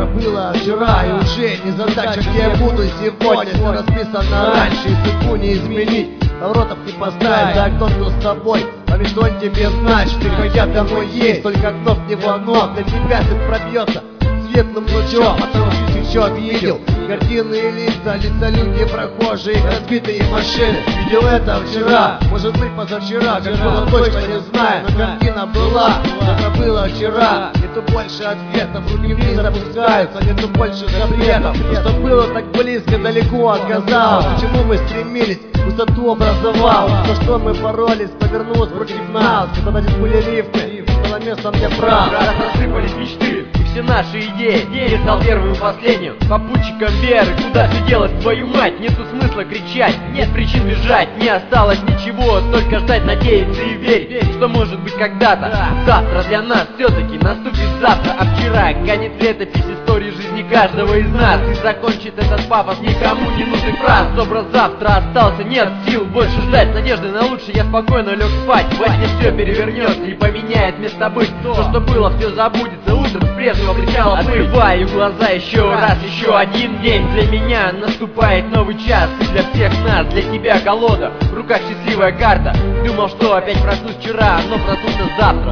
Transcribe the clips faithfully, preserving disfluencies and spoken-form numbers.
было вчера и уже не задача, где я буду сегодня. Все расписано раньше, и судьбу не изменить, поворотов не поставить. За окном кто с тобой, а ведь он тебе знать, что хотят давно есть, только окно в него оно для тебя ты пробьется светлым лучом. Потому что еще видел картины лица, лица люди прохожие, разбитые машины. Видел это вчера, может быть позавчера, как было точно не знаю, но картина была, это было вчера. Нету больше ответов, руки вниз опускаются, нету больше запретов. Что было так близко, далеко оказалось. Почему мы стремились, высоту образовал. За что мы боролись, повернулось против нас. Когда здесь были лифты, стало местом для прав. Раз рассыпались мечты и все наши идеи. Я стал первым и последним попутчиком веры. Куда все делать, твою мать? Нету смысла кричать, нет причин бежать. Не осталось ничего, только ждать, надеяться и верить, что может быть когда-то. Завтра для нас все-таки наступит завтра. А вчера канет летопись истории жизни каждого из нас. И закончит этот пафос никому не нужных фраз. Образ завтра остался, нет сил больше ждать. Надежды на лучшее, я спокойно лег спать. Во сне все перевернется и поменяет место быть. То, что было, все забудется, утром с прежнего причала быть. Открываю глаза еще раз, еще один день. Для меня наступает новый час, и для всех нас, для тебя колода, в руках счастливая карта. Думал, что опять проснусь вчера, но проснулся завтра.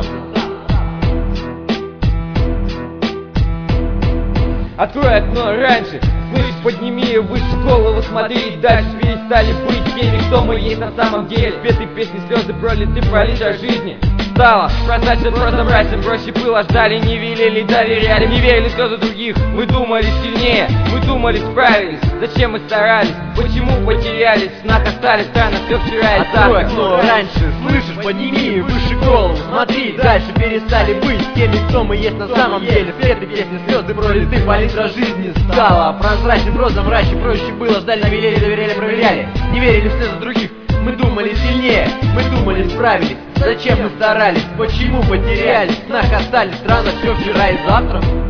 Открой окно раньше, слышь, подними выше голову, смотри дальше. Перестали быть теми, кто мы есть на самом деле. Петы песни, слезы пролиты, пролиты жизни. Стало прозрачно, просто мрачно, проще было. Ждали, не велели, доверяли, не верили в слезы других. Мы думали сильнее, мы думали справились. Зачем мы старались, почему потерялись? В снах остались, странно, все вчера и завтра. Открой окно раньше, слышишь, подними выше голову, смотри дальше. Перестали быть теми, кто мы есть на самом деле. Петы песни, слезы пролиты, палитра жизни стала прозрачным, просто мрачно, проще было. Ждали, не верили, доверяли, проверяли, не верили в слезы других. Мы думали сильнее, мы думали справились. Зачем мы старались, почему потерялись? В снах остались, странно, все вчера и завтра.